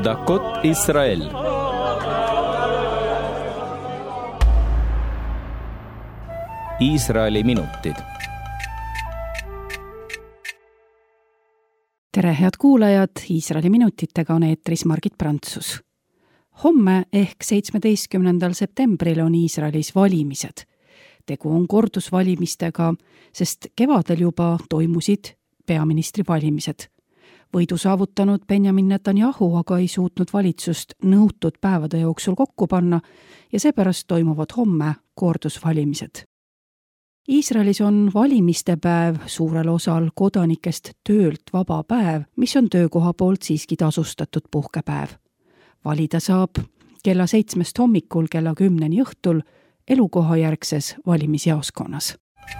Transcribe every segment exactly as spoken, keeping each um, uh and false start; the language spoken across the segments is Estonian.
דקות ישראל. Iisraeli minutid. Tere head kuulajad, Iisraeli minutitega on eetris Margit Prantsus. Homme ehk seitsmeteistkümnendal septembril on Iisraelis valimised. Tegu on kordusvalimistega, sest kevadel juba toimusid peaministri valimised. Võidu saavutanud Benjamin Netanyahu aga ei suutnud valitsust nõutud päevade jooksul kokku panna ja seepärast toimuvad homme kordusvalimised. Iisraelis on valimiste päev suurel osal kodanikest töölt vaba päev, mis on töökoha poolt siiski tasustatud puhkepäev. Valida saab kella seitsmest hommikul kella kümneni õhtul elukohajärgses valimisjaoskonnas.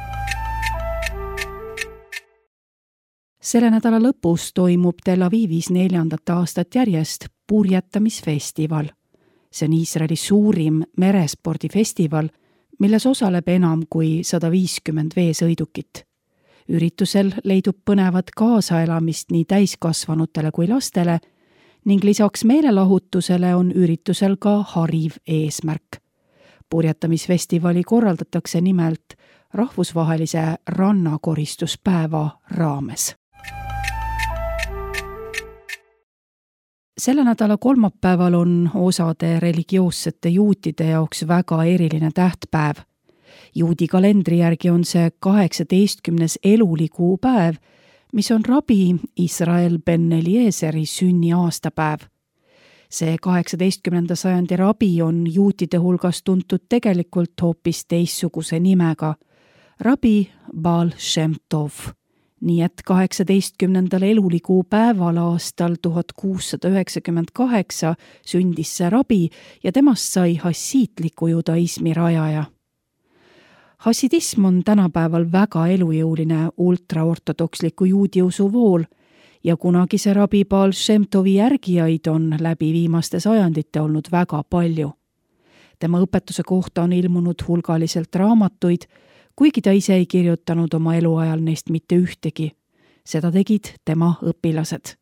Selle nädala lõpus toimub Tel Avivis neljandat aastat järjest purjetamisfestival. See on Iisraeli suurim merespordifestival, milles osaleb enam kui sada viiskümmend veesõidukit. Üritusel leidub põnevat kaasaelamist nii täiskasvanutele kui lastele ning lisaks meelelahutusele on üritusel ka hariv eesmärk. Purjetamisfestivali korraldatakse nimelt rahvusvahelise rannakoristuspäeva raames. Selle nädala kolmapäeval on osade religioossete juutide jaoks väga eriline tähtpäev. Juudi kalendri järgi on see kaheksateistkümnes elulikuu päev, mis on rabi Israel ben Eliezeri sünni aastapäev. See kaheksateistkümnenda sajandi rabi on juutide hulgas tuntud tegelikult hoopis teistsuguse nimega, rabi Baal Shem Tov. Nii et kaheksateistkümnendal elulikuu päeval aastal tuhat kuussada üheksakümmend kaheksa sündis see rabi ja temast sai hassiitliku judaismi rajaja. Hassidism on tänapäeval väga elujõuline ultraortodoksliku juudi usuvool ja kunagise rabi Baal Shem Tovi järgijaid on läbi viimaste sajandite olnud väga palju. Tema õpetuse kohta on ilmunud hulgaliselt raamatuid, kuigi ta ise ei kirjutanud oma eluajal neist mitte ühtegi. Seda tegid tema õpilased.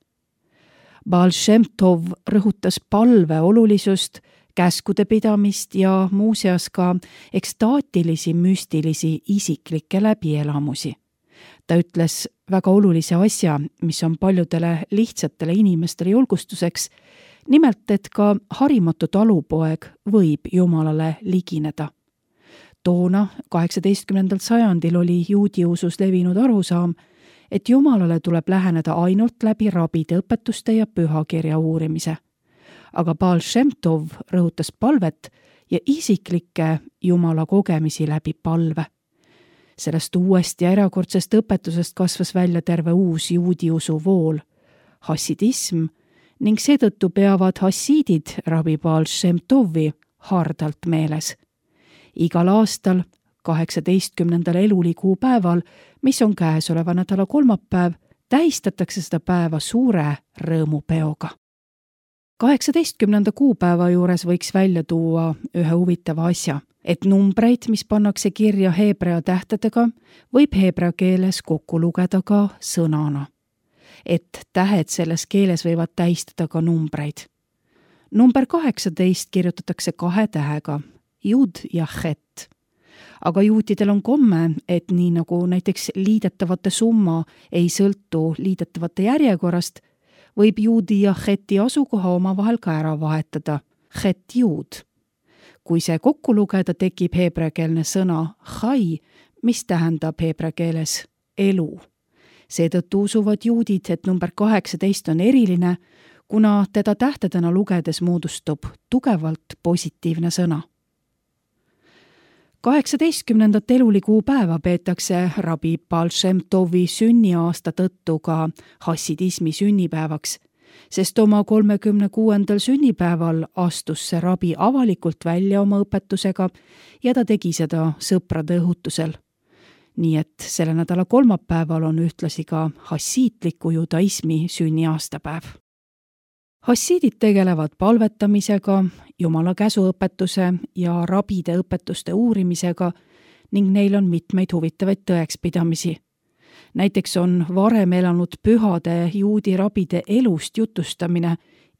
Baal Shem Tov rõhutas palve olulisust, käskude pidamist ja muuseas ka ekstaatilisi, müstilisi isiklikke läbielamusi. Ta ütles väga olulise asja, mis on paljudele lihtsatele inimestele julgustuseks, nimelt, et ka harimatu talupoeg võib Jumalale ligineda. Toona, kaheksateistkümnendal sajandil oli juudi usus levinud arusaam, et Jumalale tuleb läheneda ainult läbi rabide õpetuste ja pühakirja uurimise. Aga Baal Shem Tov rõhutas palvet ja isiklikke Jumala kogemisi läbi palve. Sellest uuest ja erakordsest õpetusest kasvas välja terve uus juudi usu vool, hassidism, ning seetõttu peavad hassiidid rabi Baal Shem Tovi hardalt meeles. Igal aastal, kaheksateistkümnendal elulikuu päeval, mis on käesoleva nädala kolmapäev, tähistatakse seda päeva suure rõõmupeoga. kaheksateistkümnenda kuupäeva juures võiks välja tuua ühe huvitava asja, et numbreid, mis pannakse kirja heebrea tähtedega, võib heebrea keeles kokku lugeda ka sõnana. Et tähed selles keeles võivad tähistada ka numbreid. Number kaheksateist kirjutatakse kahe tähega, jud ja het. Aga juutidel on komme, et nii nagu näiteks liidetavate summa ei sõltu liidetavate järjekorrast, võib juudi ja heti asukoha omavahel ka ära vahetada, het juud. Kui see kokku lugeda, tekib heebreakeelne sõna chai, mis tähendab heebrea keeles elu. Seetõttu usuvad juudid, et number kaheksateist on eriline, kuna teda tähtedena lugedes moodustub tugevalt positiivne sõna. kaheksateistkümnendat elulikuu päeva peetakse rabi Baal Shem Tovi sünniaasta tõttu ka hassidismi sünnipäevaks, sest oma kolmekümne kuuendal sünnipäeval astus see rabi avalikult välja oma õpetusega ja ta tegi seda sõprade õhutusel. Nii et selle nädala kolmapäeval on ühtlasi ka hassiitliku judaismi sünniaastapäev. Hassiidid tegelevad palvetamisega, Jumala käsuõpetuse ja rabide õpetuste uurimisega ning neil on mitmeid huvitavaid tõekspidamisi. Näiteks on varem elanud pühade juudi rabide elust jutustamine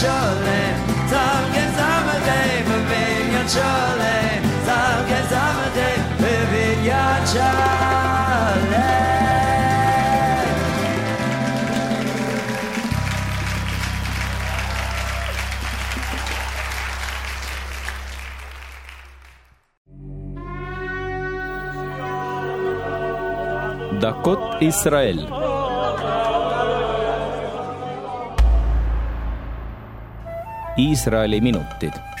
Cholem, Targem Zamadei, Bavinion Cholem, Targem Zamadei, Bavinion Cholem. דקות ישראל. Iisraeli minutid.